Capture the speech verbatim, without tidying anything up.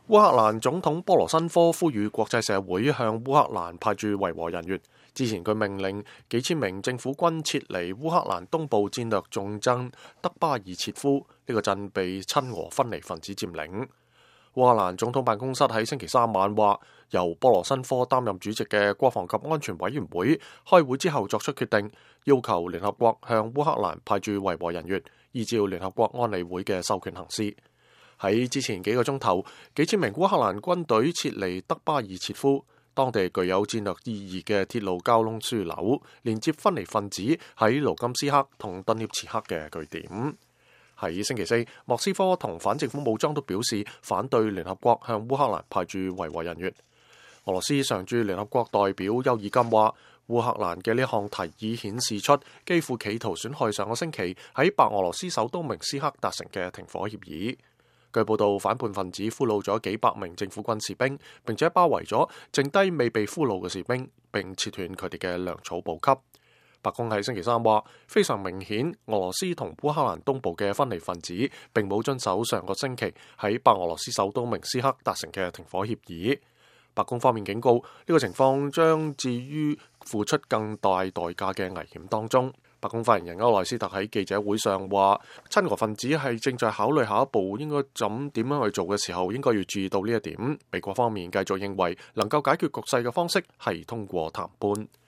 烏克蘭總統波羅申科呼籲國際社會向烏克蘭派駐維和人員。之前佢命令幾千名政府軍撤離烏克蘭東部戰略重鎮德巴爾切夫，呢個鎮被親俄分離分子佔領。烏克蘭總統辦公室喺星期三晚話，由波羅申科擔任主席嘅國防及安全委員會開會之後作出決定，要求聯合國向烏克蘭派駐維和人員，依照聯合國安理會嘅授權行事。喺之前幾個鐘頭，幾千名烏克蘭軍隊撤離德巴爾切夫，當地具有戰略意義嘅鐵路交通樞紐，連接分離分子喺盧甘斯克同頓涅茨克嘅據點。喺星期四，莫斯科同反政府武裝都表示反對聯合國向烏克蘭派駐維和人員。俄羅斯常駐聯合國代表邱爾金話，烏克蘭嘅呢項提議顯示出幾乎企圖損害上個星期喺白俄羅斯首都明斯克達成嘅停火協議。據報道，反叛分子俘虜咗幾百名政府軍士兵，並且包圍咗剩低未被俘虜嘅士兵，並切斷佢哋嘅糧草補給。白宮喺星期三話，非常明顯，俄羅斯同烏克蘭東部嘅分離分子並冇遵守上個星期喺白俄羅斯首都明斯克達成嘅停火協議。白宮方面警告，呢個情況將置於付出更大代價嘅危險當中。白宮發言人歐萊斯特喺記者會上話，親俄分子係正在考慮下一步應該怎點樣去做嘅時候，應該要注意到呢一點。美國方面繼續認為，能夠解決局勢嘅方式係通過談判。